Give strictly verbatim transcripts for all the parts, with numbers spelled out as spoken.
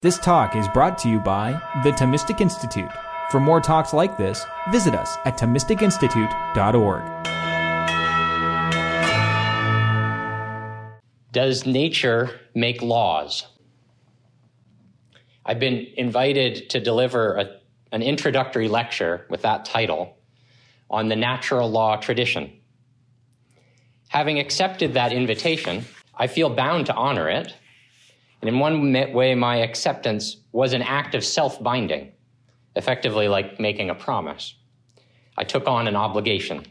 This talk is brought to you by the Thomistic Institute. For more talks like this, visit us at thomistic institute dot org. Does nature make laws? I've been invited to deliver a, an introductory lecture with that title on the natural law tradition. Having accepted that invitation, I feel bound to honor it. And in one way, my acceptance was an act of self-binding, effectively like making a promise. I took on an obligation.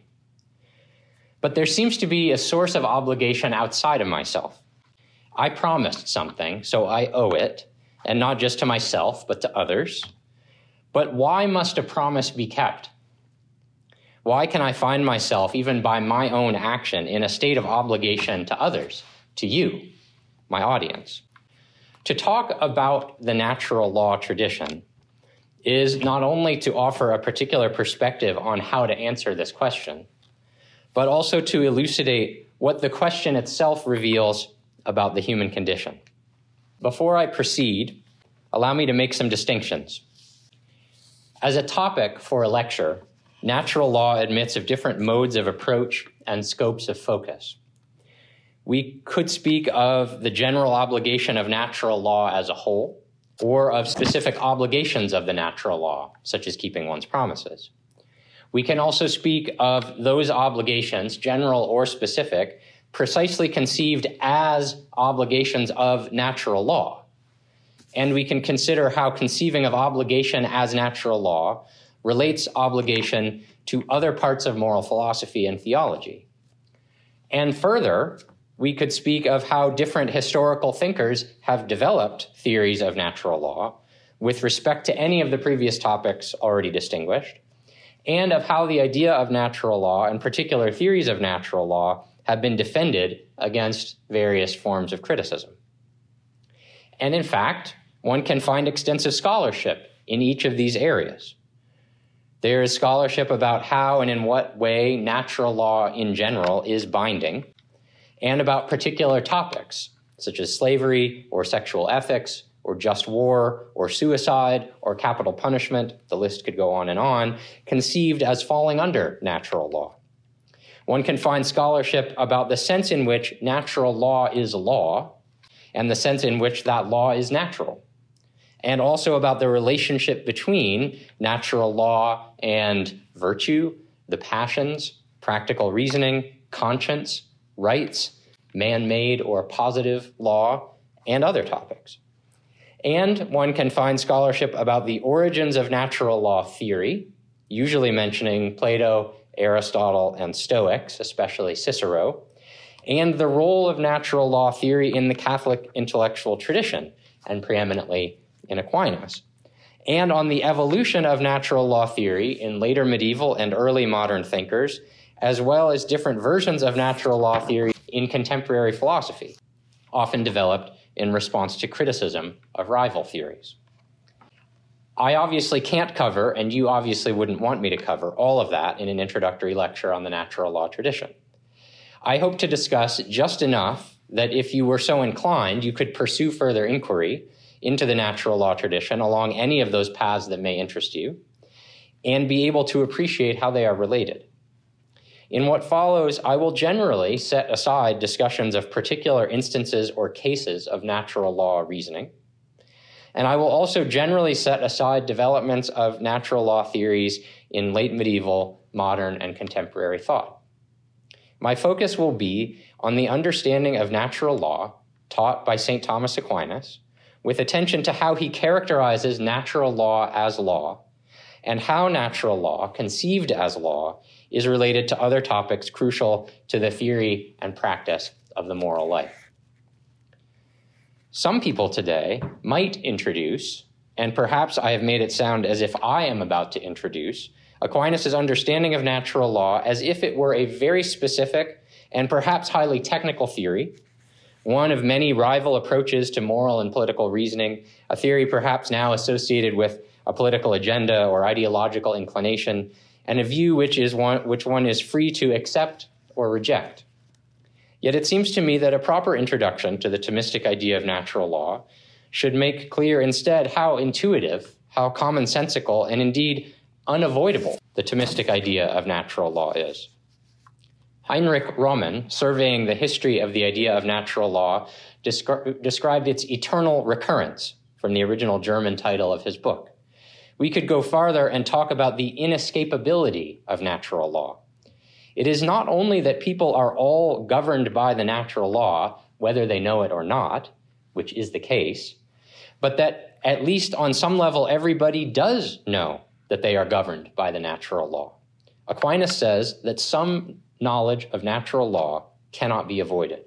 But there seems to be a source of obligation outside of myself. I promised something, so I owe it, and not just to myself, but to others. But why must a promise be kept? Why can I find myself, even by my own action, in a state of obligation to others, to you, my audience? To talk about the natural law tradition is not only to offer a particular perspective on how to answer this question, but also to elucidate what the question itself reveals about the human condition. Before I proceed, allow me to make some distinctions. As a topic for a lecture, natural law admits of different modes of approach and scopes of focus. We could speak of the general obligation of natural law as a whole, or of specific obligations of the natural law, such as keeping one's promises. We can also speak of those obligations, general or specific, precisely conceived as obligations of natural law. And we can consider how conceiving of obligation as natural law relates obligation to other parts of moral philosophy and theology. And further, we could speak of how different historical thinkers have developed theories of natural law with respect to any of the previous topics already distinguished, and of how the idea of natural law and particular theories of natural law have been defended against various forms of criticism. And in fact, one can find extensive scholarship in each of these areas. There is scholarship about how and in what way natural law in general is binding, and about particular topics, such as slavery or sexual ethics or just war or suicide or capital punishment, the list could go on and on, conceived as falling under natural law. One can find scholarship about the sense in which natural law is law and the sense in which that law is natural, and also about the relationship between natural law and virtue, the passions, practical reasoning, conscience, rights, man-made or positive law, and other topics. And one can find scholarship about the origins of natural law theory, usually mentioning Plato, Aristotle, and Stoics, especially Cicero, and the role of natural law theory in the Catholic intellectual tradition, and preeminently in Aquinas, and on the evolution of natural law theory in later medieval and early modern thinkers, as well as different versions of natural law theory in contemporary philosophy, often developed in response to criticism of rival theories. I obviously can't cover, and you obviously wouldn't want me to cover, all of that in an introductory lecture on the natural law tradition. I hope to discuss just enough that if you were so inclined, you could pursue further inquiry into the natural law tradition along any of those paths that may interest you, and be able to appreciate how they are related. In what follows, I will generally set aside discussions of particular instances or cases of natural law reasoning, and I will also generally set aside developments of natural law theories in late medieval, modern, and contemporary thought. My focus will be on the understanding of natural law taught by Saint Thomas Aquinas, with attention to how he characterizes natural law as law, and how natural law, conceived as law, is related to other topics crucial to the theory and practice of the moral life. Some people today might introduce, and perhaps I have made it sound as if I am about to introduce, Aquinas' understanding of natural law as if it were a very specific and perhaps highly technical theory, one of many rival approaches to moral and political reasoning, a theory perhaps now associated with a political agenda or ideological inclination, and a view which is one which one is free to accept or reject. Yet it seems to me that a proper introduction to the Thomistic idea of natural law should make clear instead how intuitive, how commonsensical, and indeed unavoidable the Thomistic idea of natural law is. Heinrich Roman, surveying the history of the idea of natural law, descri- described its eternal recurrence from the original German title of his book. We could go farther and talk about the inescapability of natural law. It is not only that people are all governed by the natural law, whether they know it or not, which is the case, but that at least on some level everybody does know that they are governed by the natural law. Aquinas says that some knowledge of natural law cannot be avoided.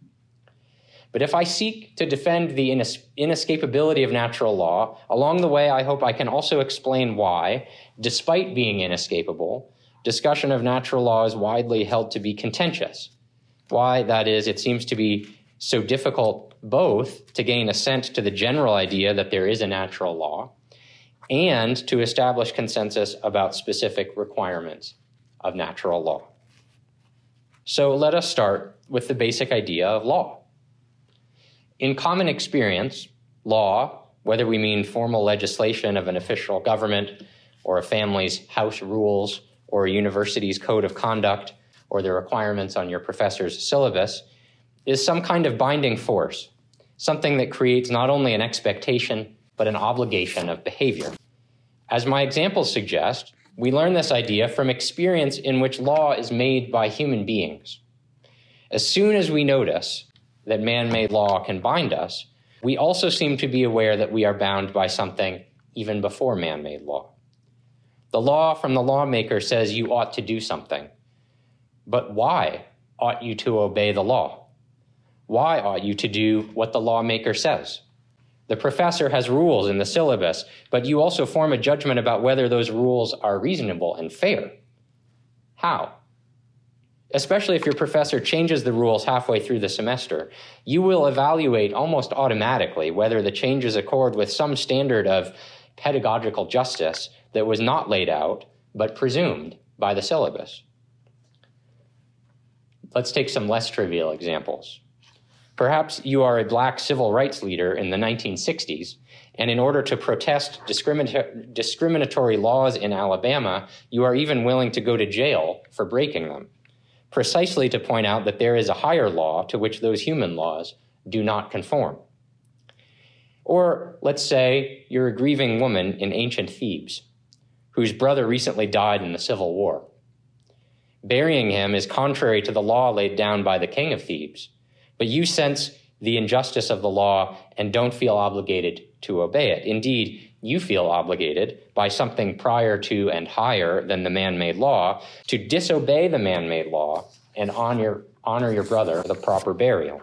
But if I seek to defend the ines- inescapability of natural law, along the way I hope I can also explain why, despite being inescapable, discussion of natural law is widely held to be contentious. Why, that is, it seems to be so difficult both to gain assent to the general idea that there is a natural law and to establish consensus about specific requirements of natural law. So let us start with the basic idea of law. In common experience, law, whether we mean formal legislation of an official government or a family's house rules or a university's code of conduct or the requirements on your professor's syllabus, is some kind of binding force, something that creates not only an expectation, but an obligation of behavior. As my examples suggest, we learn this idea from experience in which law is made by human beings. As soon as we notice that man-made law can bind us, we also seem to be aware that we are bound by something even before man-made law. The law from the lawmaker says you ought to do something. But why ought you to obey the law? Why ought you to do what the lawmaker says? The professor has rules in the syllabus, but you also form a judgment about whether those rules are reasonable and fair. How? Especially if your professor changes the rules halfway through the semester, you will evaluate almost automatically whether the changes accord with some standard of pedagogical justice that was not laid out, but presumed by the syllabus. Let's take some less trivial examples. Perhaps you are a black civil rights leader in the nineteen sixties, and in order to protest discriminat- discriminatory laws in Alabama, you are even willing to go to jail for breaking them, precisely to point out that there is a higher law to which those human laws do not conform. Or let's say you're a grieving woman in ancient Thebes, whose brother recently died in the Civil War. Burying him is contrary to the law laid down by the king of Thebes, but you sense the injustice of the law and don't feel obligated to obey it. Indeed, you feel obligated by something prior to and higher than the man-made law to disobey the man-made law and honor, honor your brother with a proper burial.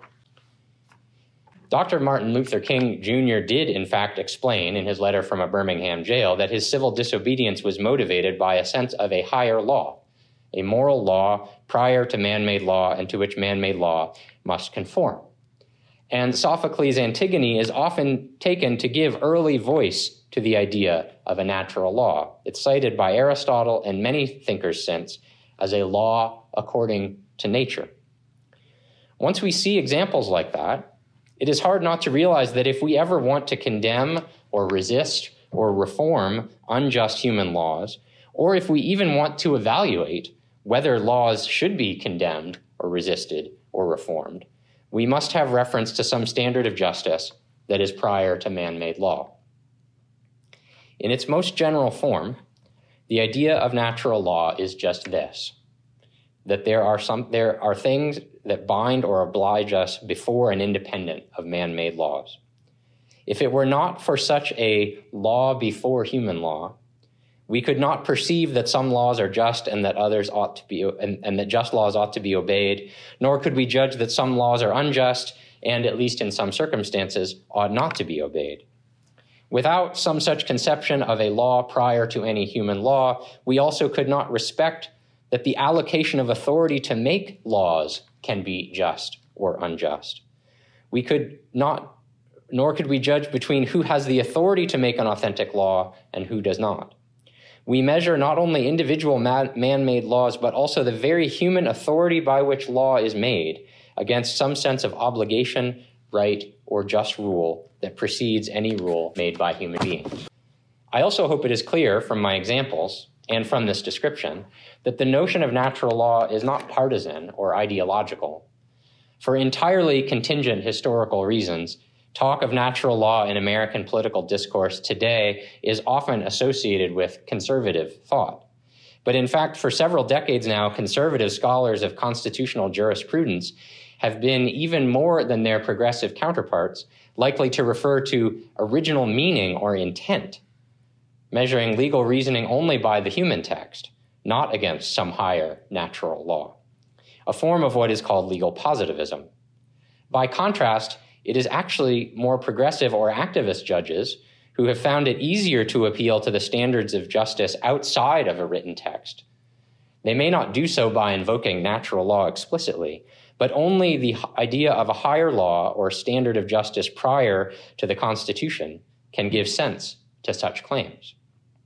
Doctor Martin Luther King Junior did, in fact, explain in his letter from a Birmingham jail that his civil disobedience was motivated by a sense of a higher law, a moral law prior to man-made law and to which man-made law must conform. And Sophocles' Antigone is often taken to give early voice to the idea of a natural law. It's cited by Aristotle and many thinkers since as a law according to nature. Once we see examples like that, it is hard not to realize that if we ever want to condemn or resist or reform unjust human laws, or if we even want to evaluate whether laws should be condemned or resisted or reformed, we must have reference to some standard of justice that is prior to man-made law. In its most general form, the idea of natural law is just this, that there are some there are things that bind or oblige us before and independent of man-made laws. If it were not for such a law before human law, we could not perceive that some laws are just and that others ought to be, and, and that just laws ought to be obeyed, nor could we judge that some laws are unjust and, at least in some circumstances, ought not to be obeyed. Without some such conception of a law prior to any human law, we also could not respect that the allocation of authority to make laws can be just or unjust. We could not, nor could we judge between who has the authority to make an authentic law and who does not. We measure not only individual man-made laws, but also the very human authority by which law is made against some sense of obligation, right, or just rule that precedes any rule made by human beings. I also hope it is clear from my examples and from this description that the notion of natural law is not partisan or ideological. For entirely contingent historical reasons, talk of natural law in American political discourse today is often associated with conservative thought. But in fact, for several decades now, conservative scholars of constitutional jurisprudence have been, even more than their progressive counterparts, likely to refer to original meaning or intent, measuring legal reasoning only by the human text, not against some higher natural law, a form of what is called legal positivism. By contrast, it is actually more progressive or activist judges who have found it easier to appeal to the standards of justice outside of a written text. They may not do so by invoking natural law explicitly, but only the idea of a higher law or standard of justice prior to the Constitution can give sense to such claims.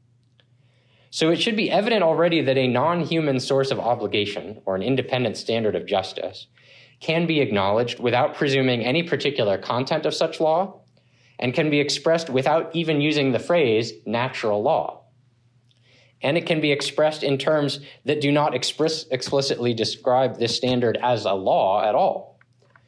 So it should be evident already that a non-human source of obligation, or an independent standard of justice, can be acknowledged without presuming any particular content of such law, and can be expressed without even using the phrase natural law. And it can be expressed in terms that do not express, explicitly describe this standard as a law at all.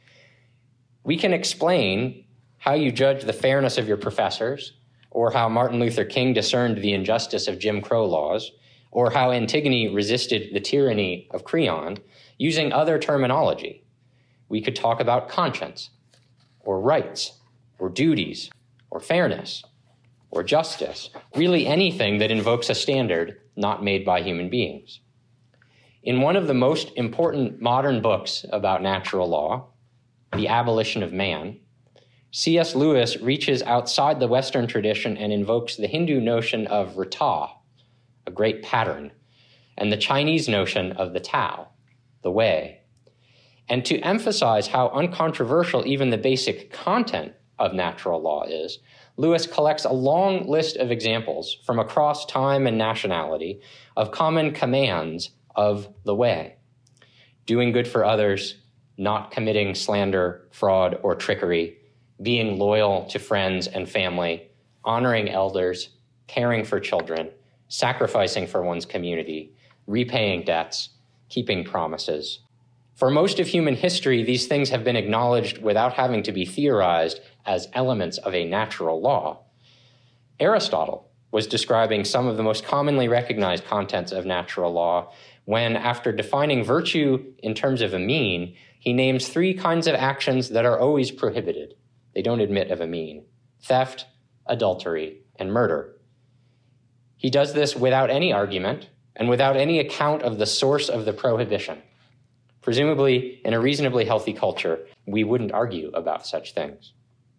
We can explain how you judge the fairness of your professors, or how Martin Luther King discerned the injustice of Jim Crow laws, or how Antigone resisted the tyranny of Creon, using other terminology. We could talk about conscience, or rights, or duties, or fairness, or justice, really anything that invokes a standard not made by human beings. In one of the most important modern books about natural law, The Abolition of Man, C S Lewis reaches outside the Western tradition and invokes the Hindu notion of Rata, a great pattern, and the Chinese notion of the Tao, the way. And to emphasize how uncontroversial even the basic content of natural law is, Lewis collects a long list of examples from across time and nationality of common commands of the way: doing good for others, not committing slander, fraud, or trickery, being loyal to friends and family, honoring elders, caring for children, sacrificing for one's community, repaying debts, keeping promises. For most of human history, these things have been acknowledged without having to be theorized as elements of a natural law. Aristotle was describing some of the most commonly recognized contents of natural law when, after defining virtue in terms of a mean, he names three kinds of actions that are always prohibited. They don't admit of a mean: theft, adultery, and murder. He does this without any argument and without any account of the source of the prohibition. Presumably, in a reasonably healthy culture, we wouldn't argue about such things.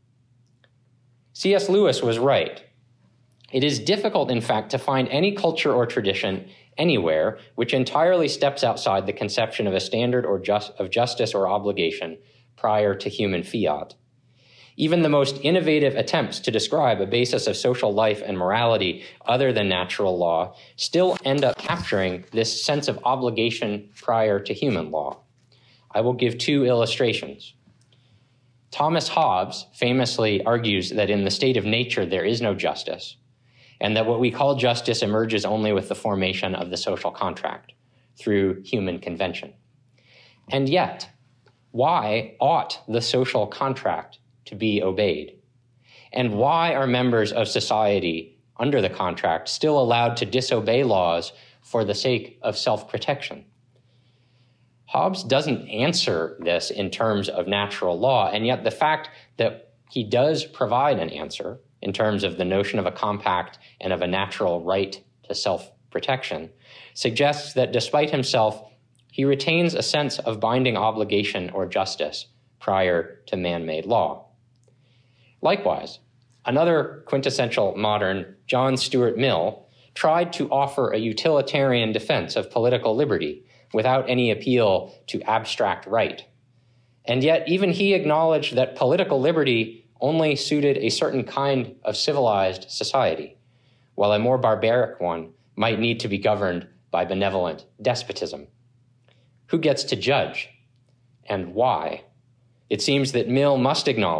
C S Lewis was right. It is difficult, in fact, to find any culture or tradition anywhere which entirely steps outside the conception of a standard or just, of justice or obligation prior to human fiat. Even the most innovative attempts to describe a basis of social life and morality other than natural law still end up capturing this sense of obligation prior to human law. I will give two illustrations. Thomas Hobbes famously argues that in the state of nature there is no justice, and that what we call justice emerges only with the formation of the social contract through human convention. And yet, why ought the social contract to be obeyed? And why are members of society under the contract still allowed to disobey laws for the sake of self-protection? Hobbes doesn't answer this in terms of natural law, and yet the fact that he does provide an answer in terms of the notion of a compact and of a natural right to self-protection suggests that despite himself, he retains a sense of binding obligation or justice prior to man-made law. Likewise, another quintessential modern, John Stuart Mill, tried to offer a utilitarian defense of political liberty without any appeal to abstract right. And yet even he acknowledged that political liberty only suited a certain kind of civilized society, while a more barbaric one might need to be governed by benevolent despotism. Who gets to judge, and why? It seems that Mill must acknowledge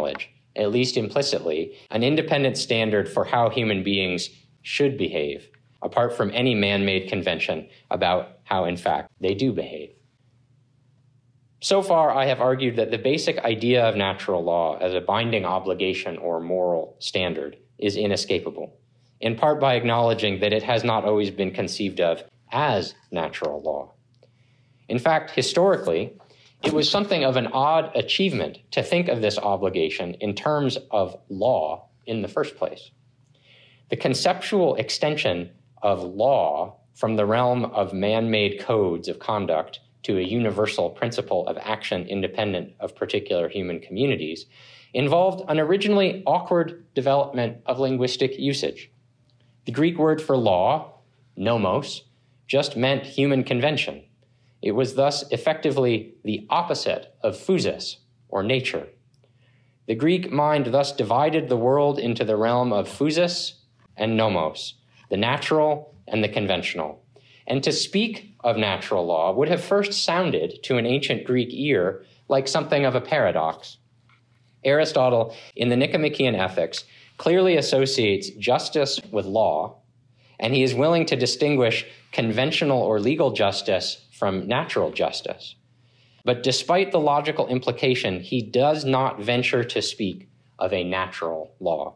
at least implicitly, an independent standard for how human beings should behave, apart from any man-made convention about how, in fact, they do behave. So far, I have argued that the basic idea of natural law as a binding obligation or moral standard is inescapable, in part by acknowledging that it has not always been conceived of as natural law. In fact, historically, it was something of an odd achievement to think of this obligation in terms of law in the first place. The conceptual extension of law from the realm of man-made codes of conduct to a universal principle of action independent of particular human communities involved an originally awkward development of linguistic usage. The Greek word for law, nomos, just meant human convention. It was thus effectively the opposite of physis, or nature. The Greek mind thus divided the world into the realm of physis and nomos, the natural and the conventional. And to speak of natural law would have first sounded to an ancient Greek ear like something of a paradox. Aristotle, in the Nicomachean Ethics, clearly associates justice with law, and he is willing to distinguish conventional or legal justice from natural justice. But despite the logical implication, he does not venture to speak of a natural law.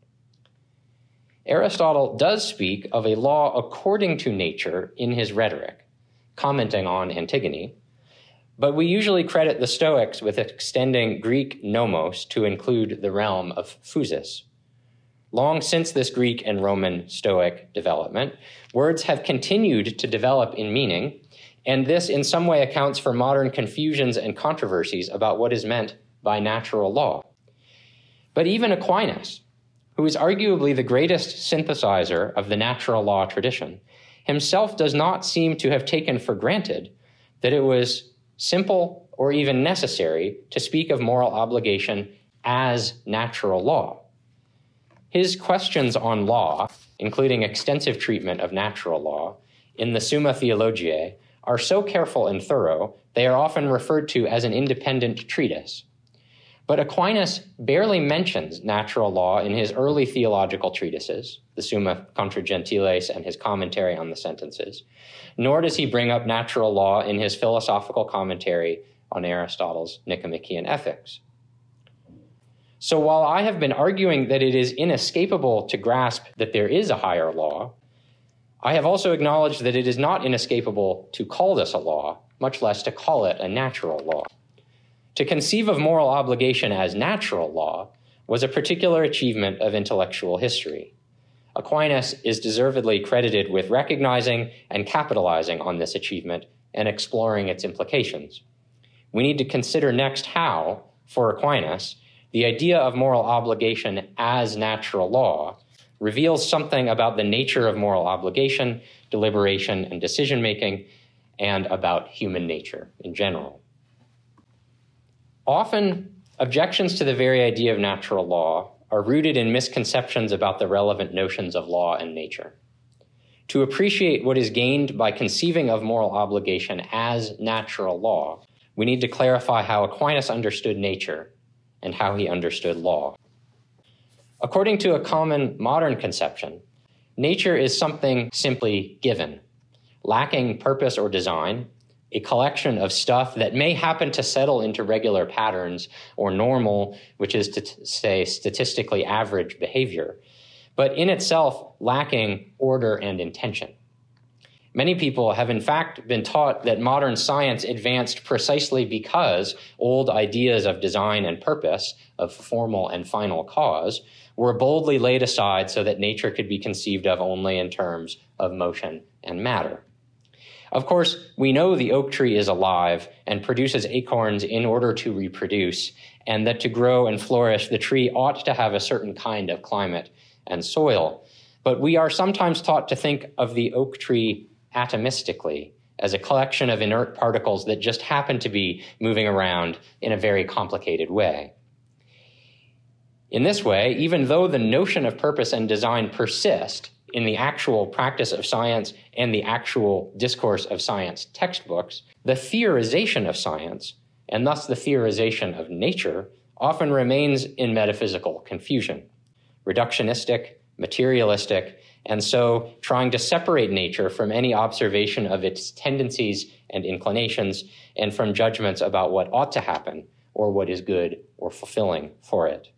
Aristotle does speak of a law according to nature in his rhetoric, commenting on Antigone, but we usually credit the Stoics with extending Greek nomos to include the realm of physis. Long since this Greek and Roman Stoic development, words have continued to develop in meaning, and this in some way accounts for modern confusions and controversies about what is meant by natural law. But even Aquinas, who is arguably the greatest synthesizer of the natural law tradition, himself does not seem to have taken for granted that it was simple or even necessary to speak of moral obligation as natural law. His questions on law, including extensive treatment of natural law, in the Summa Theologiae, are so careful and thorough, they are often referred to as an independent treatise. But Aquinas barely mentions natural law in his early theological treatises, the Summa Contra Gentiles and his commentary on the sentences, nor does he bring up natural law in his philosophical commentary on Aristotle's Nicomachean Ethics. So while I have been arguing that it is inescapable to grasp that there is a higher law, I have also acknowledged that it is not inescapable to call this a law, much less to call it a natural law. To conceive of moral obligation as natural law was a particular achievement of intellectual history. Aquinas is deservedly credited with recognizing and capitalizing on this achievement and exploring its implications. We need to consider next how, for Aquinas, the idea of moral obligation as natural law reveals something about the nature of moral obligation, deliberation, and decision-making, and about human nature in general. Often, objections to the very idea of natural law are rooted in misconceptions about the relevant notions of law and nature. To appreciate what is gained by conceiving of moral obligation as natural law, we need to clarify how Aquinas understood nature and how he understood law. According to a common modern conception, nature is something simply given, lacking purpose or design, a collection of stuff that may happen to settle into regular patterns or normal, which is to t- say statistically average behavior, but in itself lacking order and intention. Many people have in fact been taught that modern science advanced precisely because old ideas of design and purpose, of formal and final cause, were boldly laid aside so that nature could be conceived of only in terms of motion and matter. Of course, we know the oak tree is alive and produces acorns in order to reproduce, and that to grow and flourish, the tree ought to have a certain kind of climate and soil. But we are sometimes taught to think of the oak tree atomistically, as a collection of inert particles that just happen to be moving around in a very complicated way. In this way, even though the notion of purpose and design persist in the actual practice of science and the actual discourse of science textbooks, the theorization of science, and thus the theorization of nature, often remains in metaphysical confusion, reductionistic, materialistic, and so trying to separate nature from any observation of its tendencies and inclinations and from judgments about what ought to happen or what is good or fulfilling for it.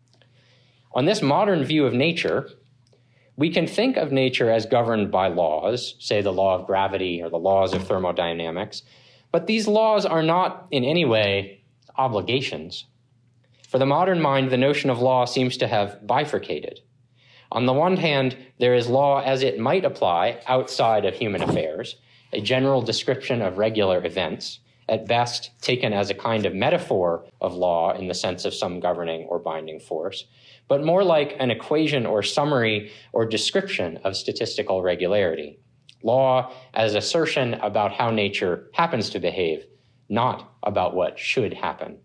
On this modern view of nature, we can think of nature as governed by laws, say the law of gravity or the laws of thermodynamics, but these laws are not in any way obligations. For the modern mind, the notion of law seems to have bifurcated. On the one hand, there is law as it might apply outside of human affairs, a general description of regular events, at best taken as a kind of metaphor of law in the sense of some governing or binding force, but more like an equation or summary or description of statistical regularity. Law as assertion about how nature happens to behave, not about what should happen.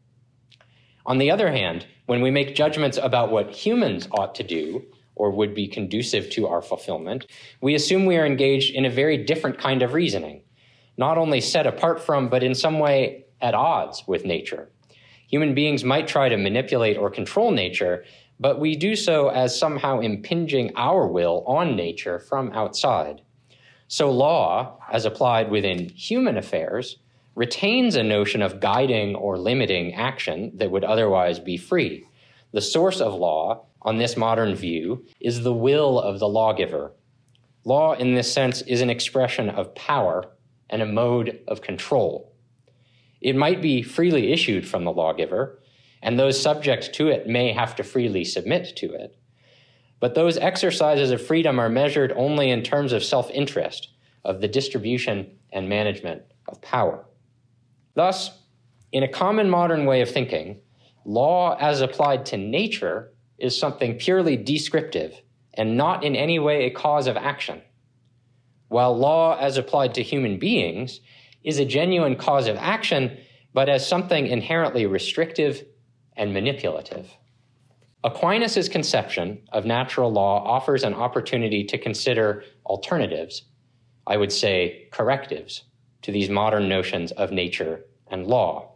On the other hand, when we make judgments about what humans ought to do or would be conducive to our fulfillment, we assume we are engaged in a very different kind of reasoning, not only set apart from, but in some way at odds with nature. Human beings might try to manipulate or control nature, but we do so as somehow impinging our will on nature from outside. So law, as applied within human affairs, retains a notion of guiding or limiting action that would otherwise be free. The source of law, on this modern view, is the will of the lawgiver. Law, in this sense, is an expression of power and a mode of control. It might be freely issued from the lawgiver, and those subject to it may have to freely submit to it. But those exercises of freedom are measured only in terms of self-interest, of the distribution and management of power. Thus, in a common modern way of thinking, law as applied to nature is something purely descriptive and not in any way a cause of action, while law as applied to human beings is a genuine cause of action, but as something inherently restrictive and manipulative. Aquinas' conception of natural law offers an opportunity to consider alternatives, I would say correctives, to these modern notions of nature and law.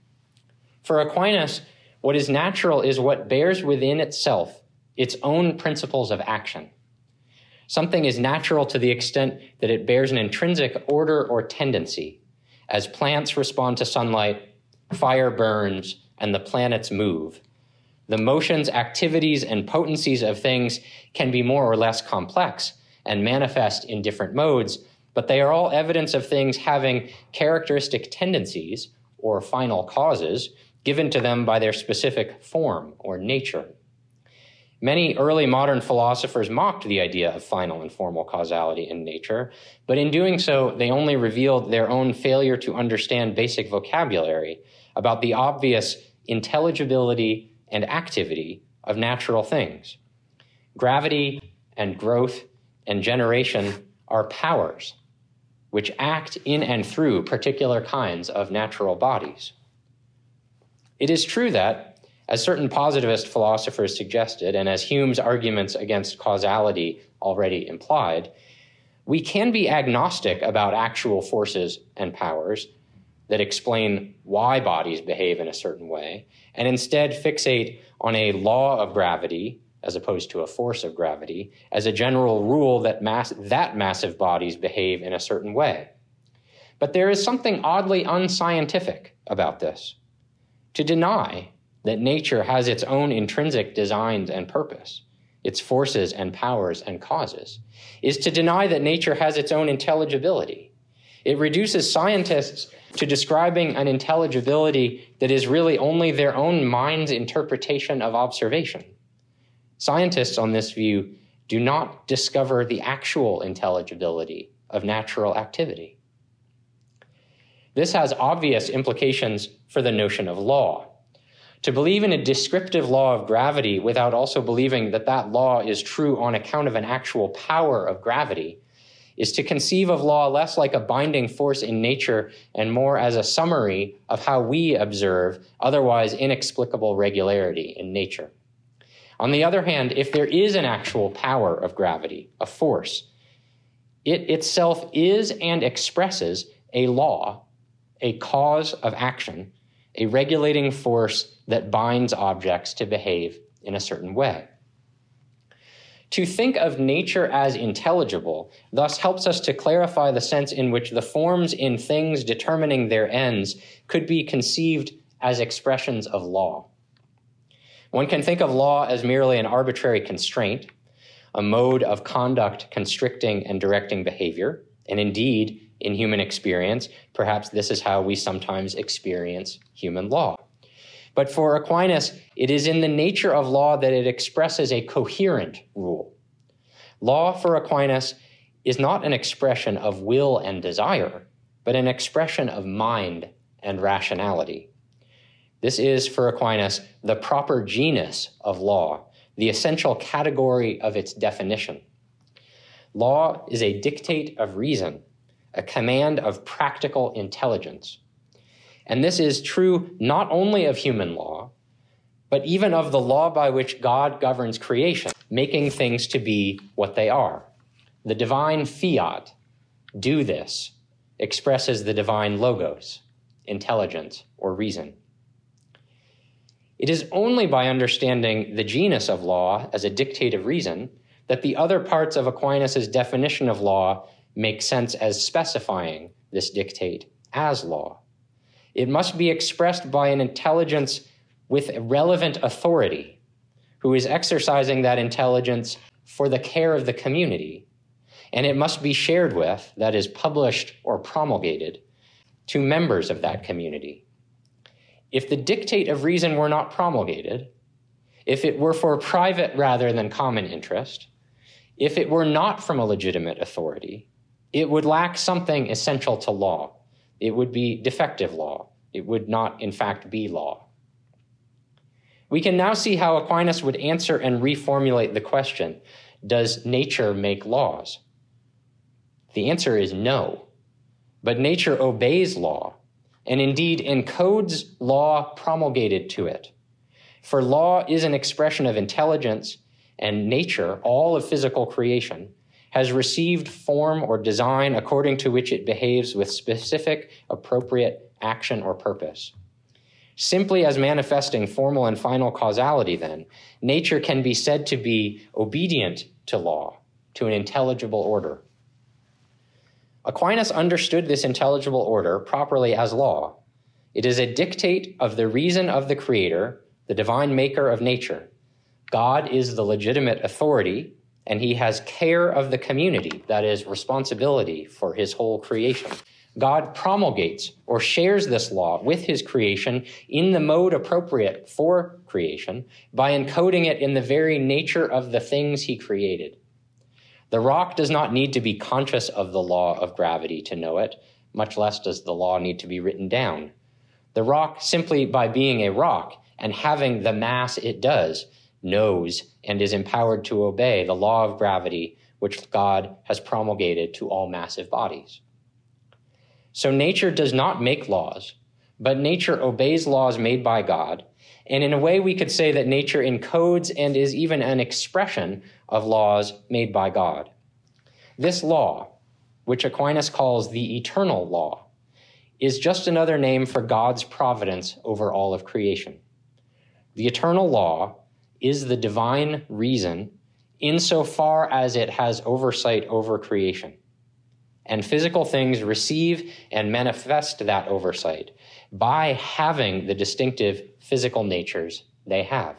For Aquinas, what is natural is what bears within itself its own principles of action. Something is natural to the extent that it bears an intrinsic order or tendency. As plants respond to sunlight, fire burns, and the planets move. The motions, activities, and potencies of things can be more or less complex and manifest in different modes, but they are all evidence of things having characteristic tendencies or final causes given to them by their specific form or nature. Many early modern philosophers mocked the idea of final and formal causality in nature, but in doing so, they only revealed their own failure to understand basic vocabulary about the obvious intelligibility and activity of natural things. Gravity and growth and generation are powers which act in and through particular kinds of natural bodies. It is true that, as certain positivist philosophers suggested, and as Hume's arguments against causality already implied, we can be agnostic about actual forces and powers that explain why bodies behave in a certain way, and instead fixate on a law of gravity, as opposed to a force of gravity, as a general rule that mass- that massive bodies behave in a certain way. But there is something oddly unscientific about this. To deny that nature has its own intrinsic designs and purpose, its forces and powers and causes, is to deny that nature has its own intelligibility. It reduces scientists to describing an intelligibility that is really only their own mind's interpretation of observation. Scientists on this view do not discover the actual intelligibility of natural activity. This has obvious implications for the notion of law. To believe in a descriptive law of gravity without also believing that that law is true on account of an actual power of gravity is to conceive of law less like a binding force in nature and more as a summary of how we observe otherwise inexplicable regularity in nature. On the other hand, if there is an actual power of gravity, a force, it itself is and expresses a law, a cause of action, a regulating force that binds objects to behave in a certain way. To think of nature as intelligible thus helps us to clarify the sense in which the forms in things determining their ends could be conceived as expressions of law. One can think of law as merely an arbitrary constraint, a mode of conduct constricting and directing behavior, and indeed, in human experience, perhaps this is how we sometimes experience human law. But for Aquinas, it is in the nature of law that it expresses a coherent rule. Law for Aquinas is not an expression of will and desire, but an expression of mind and rationality. This is, for Aquinas, the proper genus of law, the essential category of its definition. Law is a dictate of reason, a command of practical intelligence. And this is true not only of human law, but even of the law by which God governs creation, making things to be what they are. The divine fiat, do this, expresses the divine logos, intelligence or reason. It is only by understanding the genus of law as a dictate of reason that the other parts of Aquinas' definition of law make sense as specifying this dictate as law. It must be expressed by an intelligence with relevant authority, who is exercising that intelligence for the care of the community, and it must be shared with, that is, published or promulgated, to members of that community. If the dictate of reason were not promulgated, if it were for private rather than common interest, if it were not from a legitimate authority, it would lack something essential to law. It would be defective law. It would not, in fact, be law. We can now see how Aquinas would answer and reformulate the question, does nature make laws? The answer is no, but nature obeys law, and indeed encodes law promulgated to it. For law is an expression of intelligence, and nature, all of physical creation, has received form or design according to which it behaves with specific, appropriate action or purpose. Simply as manifesting formal and final causality, then, nature can be said to be obedient to law, to an intelligible order. Aquinas understood this intelligible order properly as law. It is a dictate of the reason of the Creator, the divine maker of nature. God is the legitimate authority, and he has care of the community, that is, responsibility for his whole creation. God promulgates or shares this law with his creation in the mode appropriate for creation by encoding it in the very nature of the things he created. The rock does not need to be conscious of the law of gravity to know it, much less does the law need to be written down. The rock, simply by being a rock and having the mass it does, knows and is empowered to obey the law of gravity which God has promulgated to all massive bodies. So nature does not make laws, but nature obeys laws made by God, and in a way we could say that nature encodes and is even an expression of laws made by God. This law, which Aquinas calls the eternal law, is just another name for God's providence over all of creation. The eternal law is the divine reason insofar as it has oversight over creation. And physical things receive and manifest that oversight by having the distinctive physical natures they have.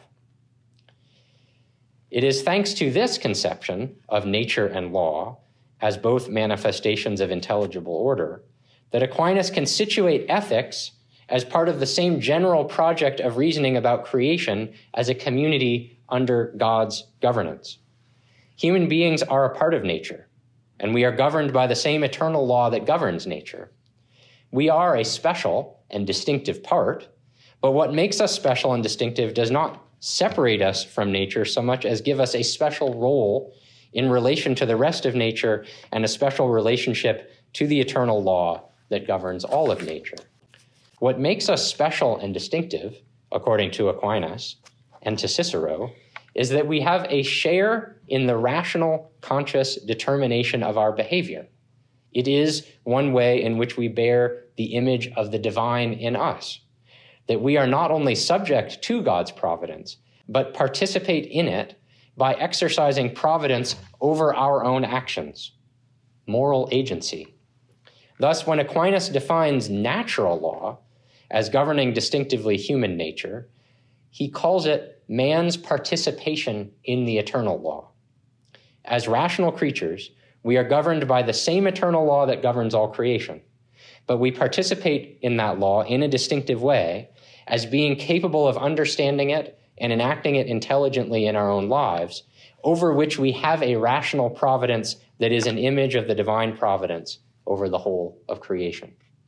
It is thanks to this conception of nature and law as both manifestations of intelligible order that Aquinas can situate ethics as part of the same general project of reasoning about creation as a community under God's governance. Human beings are a part of nature, and we are governed by the same eternal law that governs nature. We are a special and distinctive part, but what makes us special and distinctive does not separate us from nature so much as give us a special role in relation to the rest of nature and a special relationship to the eternal law that governs all of nature. What makes us special and distinctive, according to Aquinas and to Cicero, is that we have a share in the rational, conscious determination of our behavior. It is one way in which we bear the image of the divine in us. that we are not only subject to God's providence, but participate in it by exercising providence over our own actions, moral agency. Thus, when Aquinas defines natural law as governing distinctively human nature, he calls it man's participation in the eternal law. As rational creatures, we are governed by the same eternal law that governs all creation, but we participate in that law in a distinctive way as being capable of understanding it and enacting it intelligently in our own lives, over which we have a rational providence that is an image of the divine providence over the whole of creation.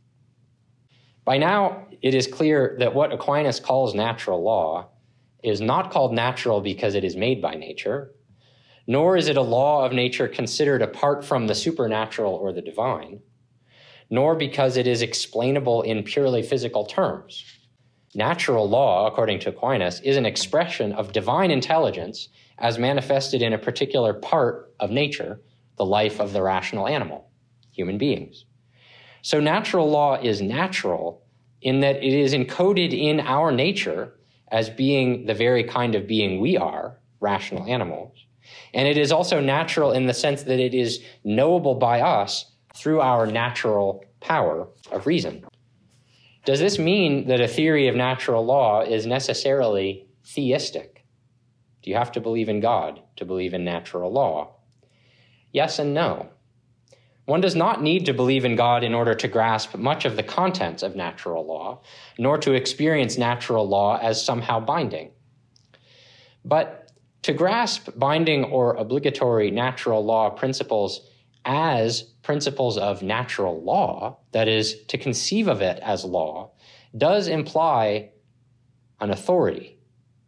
By now, it is clear that what Aquinas calls natural law is not called natural because it is made by nature, nor is it a law of nature considered apart from the supernatural or the divine, nor because it is explainable in purely physical terms. Natural law, according to Aquinas, is an expression of divine intelligence as manifested in a particular part of nature, the life of the rational animal, human beings. So natural law is natural in that it is encoded in our nature as being the very kind of being we are, rational animals. And it is also natural in the sense that it is knowable by us through our natural power of reason. Does this mean that a theory of natural law is necessarily theistic? Do you have to believe in God to believe in natural law? Yes and no. One does not need to believe in God in order to grasp much of the contents of natural law, nor to experience natural law as somehow binding. But to grasp binding or obligatory natural law principles as principles of natural law, that is, to conceive of it as law, does imply an authority.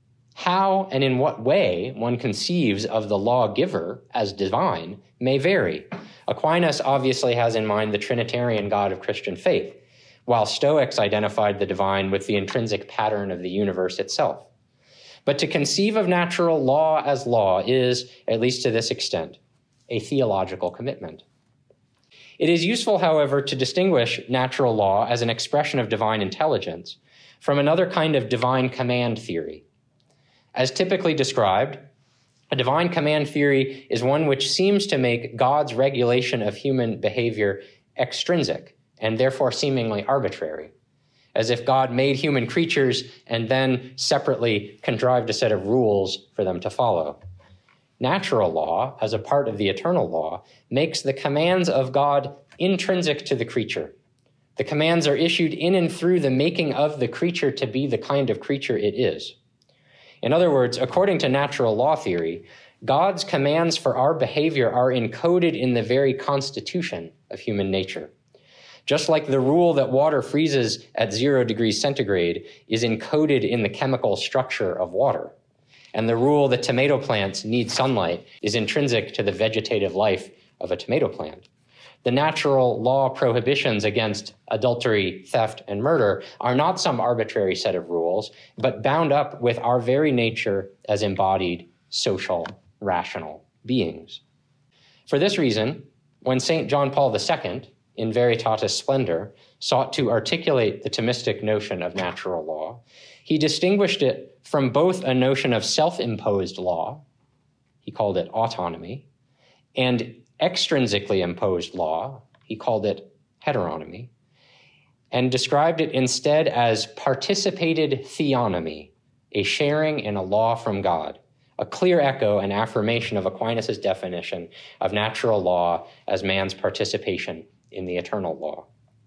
How and in what way one conceives of the lawgiver as divine may vary. Aquinas obviously has in mind the Trinitarian God of Christian faith, while Stoics identified the divine with the intrinsic pattern of the universe itself. But to conceive of natural law as law is, at least to this extent, a theological commitment. It is useful, however, to distinguish natural law as an expression of divine intelligence from another kind of divine command theory. As typically described, a divine command theory is one which seems to make God's regulation of human behavior extrinsic and therefore seemingly arbitrary, as if God made human creatures and then separately contrived a set of rules for them to follow. Natural law, as a part of the eternal law, makes the commands of God intrinsic to the creature. The commands are issued in and through the making of the creature to be the kind of creature it is. In other words, according to natural law theory, God's commands for our behavior are encoded in the very constitution of human nature. Just like the rule that water freezes at zero degrees centigrade is encoded in the chemical structure of water, and the rule that tomato plants need sunlight is intrinsic to the vegetative life of a tomato plant. The natural law prohibitions against adultery, theft, and murder are not some arbitrary set of rules, but bound up with our very nature as embodied, social, rational beings. For this reason, when Saint John Paul the Second, in Veritatis Splendor, sought to articulate the Thomistic notion of natural law, he distinguished it from both a notion of self-imposed law, he called it autonomy, and extrinsically imposed law, he called it heteronomy, and described it instead as participated theonomy, a sharing in a law from God, a clear echo and affirmation of Aquinas' definition of natural law as man's participation in the eternal law.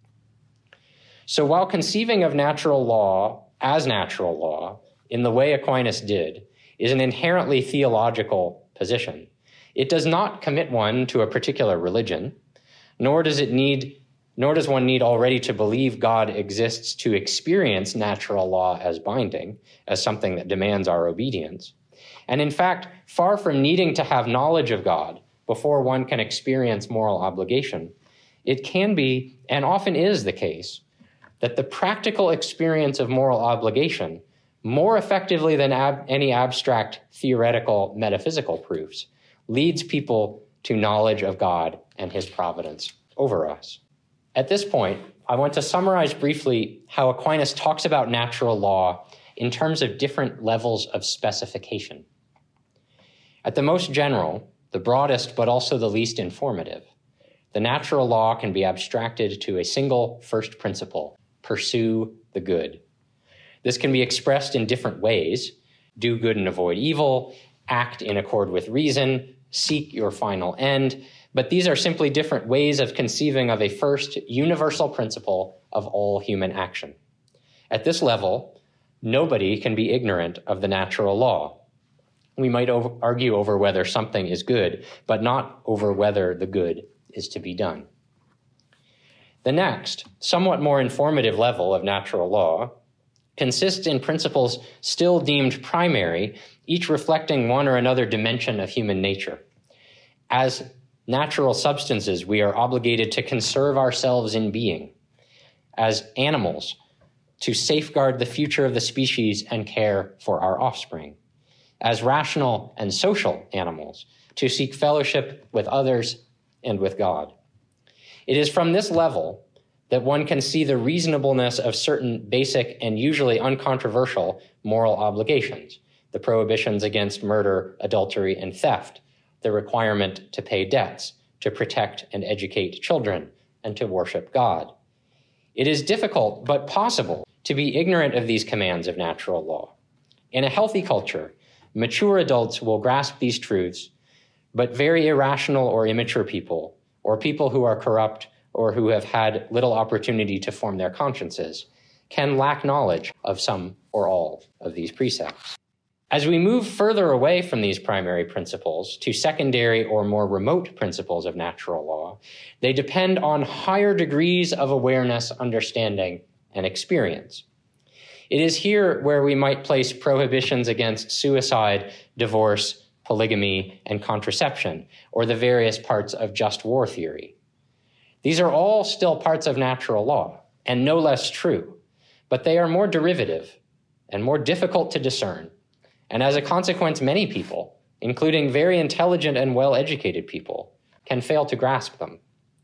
So while conceiving of natural law as natural law in the way Aquinas did is an inherently theological position, it does not commit one to a particular religion, nor does it need, nor does one need already to believe God exists to experience natural law as binding, as something that demands our obedience. And in fact, far from needing to have knowledge of God before one can experience moral obligation, it can be, and often is the case, that the practical experience of moral obligation, more effectively than ab- any abstract theoretical metaphysical proofs, leads people to knowledge of God and his providence over us. At this point, I want to summarize briefly how Aquinas talks about natural law in terms of different levels of specification. At the most general, the broadest but also the least informative, the natural law can be abstracted to a single first principle: pursue the good. This can be expressed in different ways: do good and avoid evil, act in accord with reason, seek your final end. But these are simply different ways of conceiving of a first universal principle of all human action. At this level, nobody can be ignorant of the natural law. We might over- argue over whether something is good, but not over whether the good is to be done. The next, somewhat more informative level of natural law consists in principles still deemed primary, each reflecting one or another dimension of human nature. As natural substances, we are obligated to conserve ourselves in being. As animals, to safeguard the future of the species and care for our offspring. As rational and social animals, to seek fellowship with others and with God. It is from this level that one can see the reasonableness of certain basic and usually uncontroversial moral obligations: the prohibitions against murder, adultery, and theft, the requirement to pay debts, to protect and educate children, and to worship God. It is difficult but possible to be ignorant of these commands of natural law. In a healthy culture, mature adults will grasp these truths, but very irrational or immature people, or people who are corrupt or who have had little opportunity to form their consciences, can lack knowledge of some or all of these precepts. As we move further away from these primary principles to secondary or more remote principles of natural law, they depend on higher degrees of awareness, understanding, and experience. It is here where we might place prohibitions against suicide, divorce, polygamy, and contraception, or the various parts of just war theory. These are all still parts of natural law, and no less true, but they are more derivative and more difficult to discern. And as a consequence, many people, including very intelligent and well-educated people, can fail to grasp them.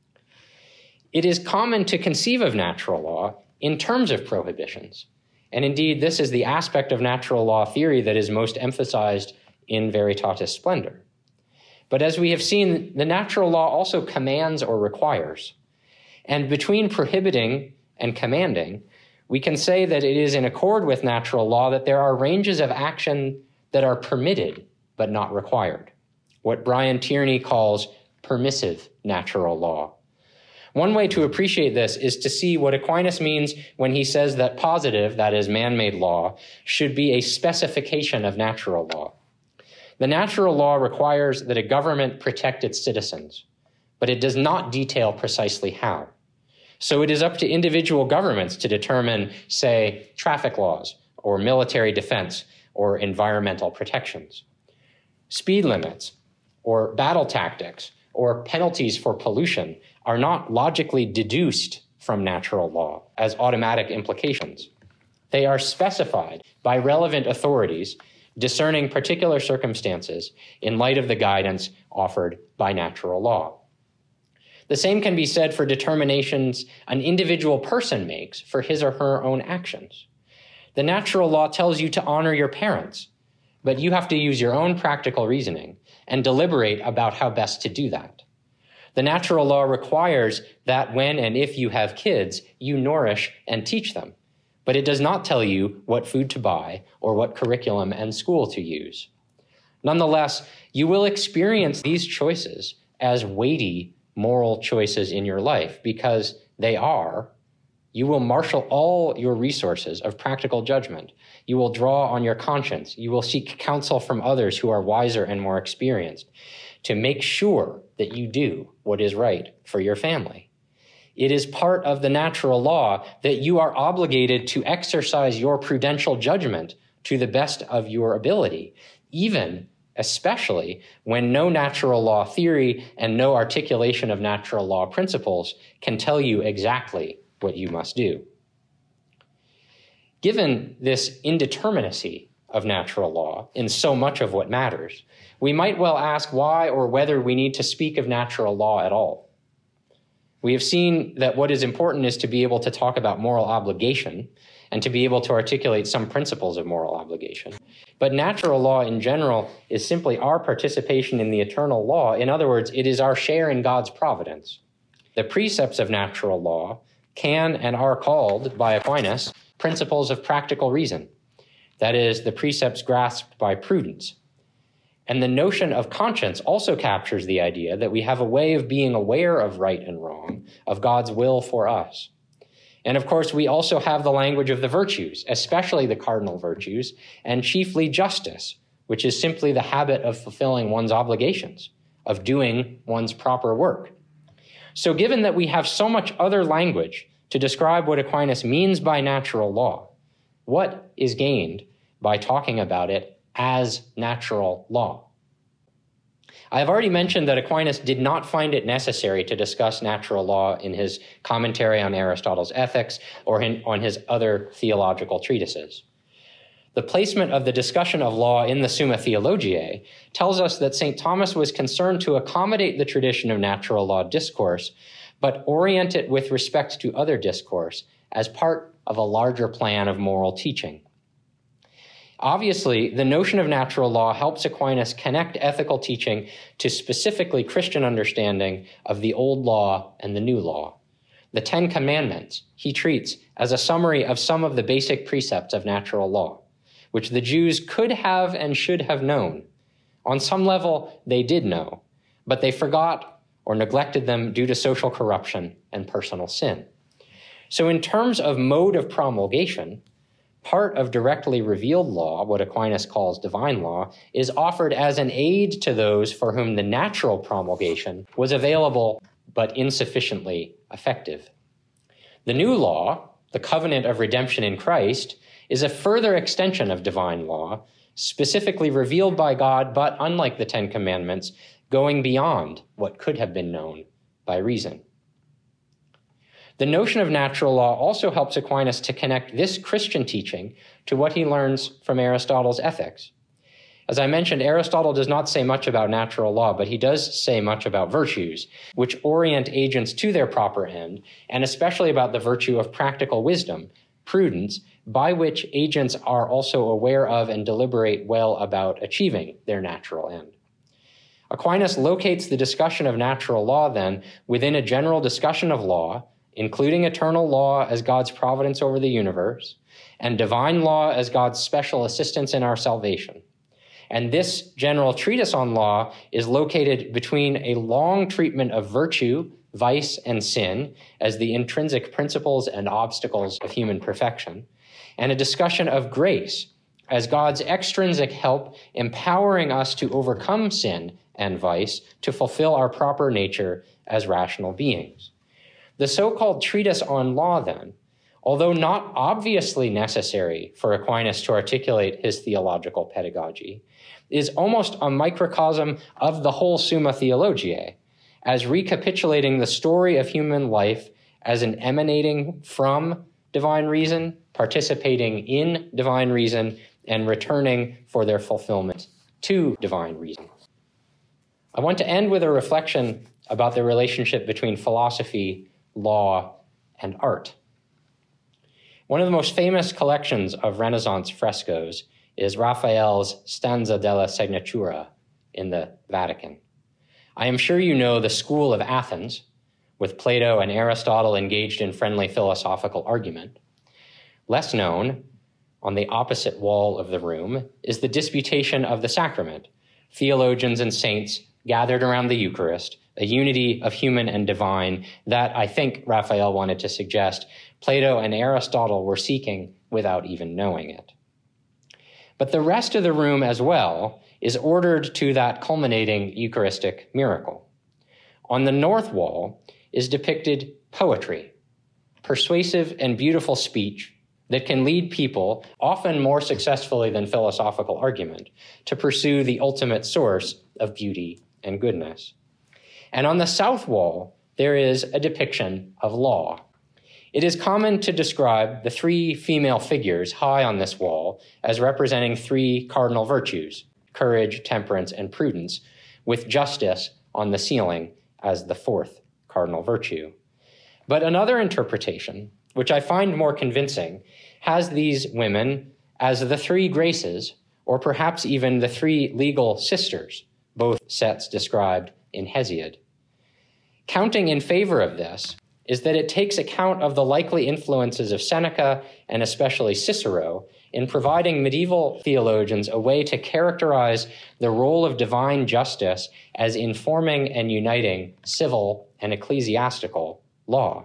It is common to conceive of natural law in terms of prohibitions. And indeed, this is the aspect of natural law theory that is most emphasized in Veritatis Splendor. But as we have seen, the natural law also commands or requires. And between prohibiting and commanding, we can say that it is in accord with natural law that there are ranges of action that are permitted but not required, what Brian Tierney calls permissive natural law. One way to appreciate this is to see what Aquinas means when he says that positive, that is man-made law, should be a specification of natural law. The natural law requires that a government protect its citizens, but it does not detail precisely how. So it is up to individual governments to determine, say, traffic laws, or military defense, or environmental protections. Speed limits, or battle tactics, or penalties for pollution are not logically deduced from natural law as automatic implications. They are specified by relevant authorities discerning particular circumstances in light of the guidance offered by natural law. The same can be said for determinations an individual person makes for his or her own actions. The natural law tells you to honor your parents, but you have to use your own practical reasoning and deliberate about how best to do that. The natural law requires that when and if you have kids, you nourish and teach them, but it does not tell you what food to buy or what curriculum and school to use. Nonetheless, you will experience these choices as weighty moral choices in your life because they are. You will marshal all your resources of practical judgment. You will draw on your conscience. You will seek counsel from others who are wiser and more experienced to make sure that you do what is right for your family. It is part of the natural law that you are obligated to exercise your prudential judgment to the best of your ability, even especially when no natural law theory and no articulation of natural law principles can tell you exactly what you must do. Given this indeterminacy of natural law in so much of what matters, we might well ask why or whether we need to speak of natural law at all. We have seen that what is important is to be able to talk about moral obligation and to be able to articulate some principles of moral obligation. But natural law in general is simply our participation in the eternal law. In other words, it is our share in God's providence. The precepts of natural law can and are called by Aquinas principles of practical reason. That is, the precepts grasped by prudence. And the notion of conscience also captures the idea that we have a way of being aware of right and wrong, of God's will for us. And of course, we also have the language of the virtues, especially the cardinal virtues, and chiefly justice, which is simply the habit of fulfilling one's obligations, of doing one's proper work. So given that we have so much other language to describe what Aquinas means by natural law, what is gained by talking about it as natural law? I have already mentioned that Aquinas did not find it necessary to discuss natural law in his commentary on Aristotle's Ethics or in, on his other theological treatises. The placement of the discussion of law in the Summa Theologiae tells us that Saint Thomas was concerned to accommodate the tradition of natural law discourse, but orient it with respect to other discourse as part of a larger plan of moral teaching. Obviously, the notion of natural law helps Aquinas connect ethical teaching to specifically Christian understanding of the old law and the new law. The Ten Commandments he treats as a summary of some of the basic precepts of natural law, which the Jews could have and should have known. On some level, they did know, but they forgot or neglected them due to social corruption and personal sin. So in terms of mode of promulgation, part of directly revealed law, what Aquinas calls divine law, is offered as an aid to those for whom the natural promulgation was available but insufficiently effective. The new law, the covenant of redemption in Christ, is a further extension of divine law, specifically revealed by God, but unlike the Ten Commandments, going beyond what could have been known by reason. The notion of natural law also helps Aquinas to connect this Christian teaching to what he learns from Aristotle's Ethics. As I mentioned, Aristotle does not say much about natural law, but he does say much about virtues, which orient agents to their proper end, and especially about the virtue of practical wisdom, prudence, by which agents are also aware of and deliberate well about achieving their natural end. Aquinas locates the discussion of natural law, then, within a general discussion of law, including eternal law as God's providence over the universe, and divine law as God's special assistance in our salvation. And this general treatise on law is located between a long treatment of virtue, vice, and sin as the intrinsic principles and obstacles of human perfection, and a discussion of grace as God's extrinsic help empowering us to overcome sin and vice to fulfill our proper nature as rational beings. The so-called treatise on law, then, although not obviously necessary for Aquinas to articulate his theological pedagogy, is almost a microcosm of the whole Summa Theologiae, as recapitulating the story of human life as an emanating from divine reason, participating in divine reason, and returning for their fulfillment to divine reason. I want to end with a reflection about the relationship between philosophy, law, and art. One of the most famous collections of Renaissance frescoes is Raphael's Stanza della Signatura in the Vatican. I am sure you know the School of Athens, with Plato and Aristotle engaged in friendly philosophical argument. Less known, on the opposite wall of the room, is the Disputation of the Sacrament, theologians and saints gathered around the Eucharist, a unity of human and divine that I think Raphael wanted to suggest Plato and Aristotle were seeking without even knowing it. But the rest of the room as well is ordered to that culminating Eucharistic miracle. On the north wall is depicted poetry, persuasive and beautiful speech that can lead people, often more successfully than philosophical argument, to pursue the ultimate source of beauty and goodness. And on the south wall, there is a depiction of law. It is common to describe the three female figures high on this wall as representing three cardinal virtues, courage, temperance, and prudence, with justice on the ceiling as the fourth cardinal virtue. But another interpretation, which I find more convincing, has these women as the three graces, or perhaps even the three legal sisters, both sets described in Hesiod. Counting in favor of this is that it takes account of the likely influences of Seneca and especially Cicero in providing medieval theologians a way to characterize the role of divine justice as informing and uniting civil and ecclesiastical law.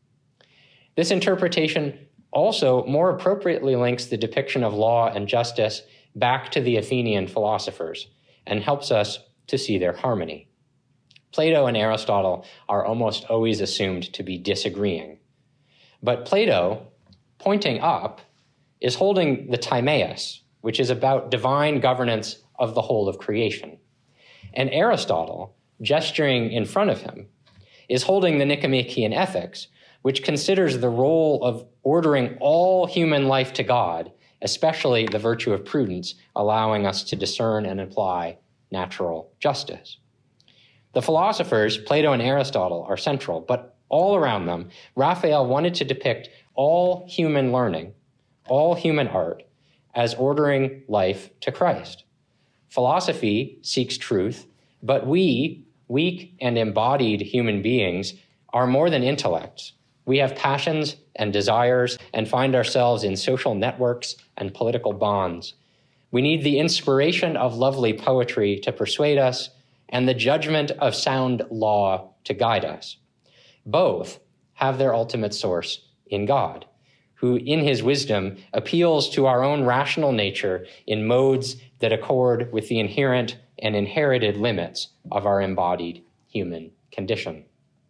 This interpretation also more appropriately links the depiction of law and justice back to the Athenian philosophers and helps us to see their harmony. Plato and Aristotle are almost always assumed to be disagreeing. But Plato, pointing up, is holding the Timaeus, which is about divine governance of the whole of creation. And Aristotle, gesturing in front of him, is holding the Nicomachean Ethics, which considers the role of ordering all human life to God, especially the virtue of prudence, allowing us to discern and apply natural justice. The philosophers, Plato and Aristotle, are central, but all around them, Raphael wanted to depict all human learning, all human art, as ordering life to Christ. Philosophy seeks truth, but we, weak and embodied human beings, are more than intellects. We have passions and desires and find ourselves in social networks and political bonds. We need the inspiration of lovely poetry to persuade us and the judgment of sound law to guide us. Both have their ultimate source in God, who in his wisdom appeals to our own rational nature in modes that accord with the inherent and inherited limits of our embodied human condition.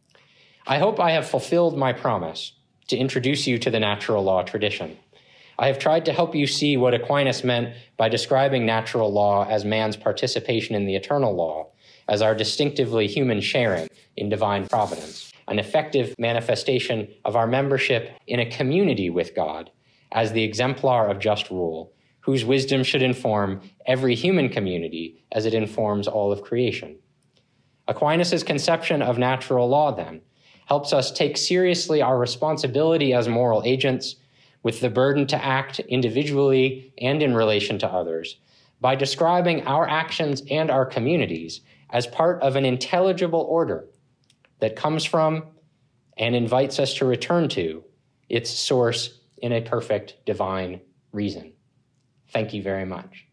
I hope I have fulfilled my promise to introduce you to the natural law tradition. I have tried to help you see what Aquinas meant by describing natural law as man's participation in the eternal law, as our distinctively human sharing in divine providence, an effective manifestation of our membership in a community with God as the exemplar of just rule, whose wisdom should inform every human community as it informs all of creation. Aquinas' conception of natural law, then, helps us take seriously our responsibility as moral agents with the burden to act individually and in relation to others by describing our actions and our communities as part of an intelligible order that comes from and invites us to return to its source in a perfect divine reason. Thank you very much.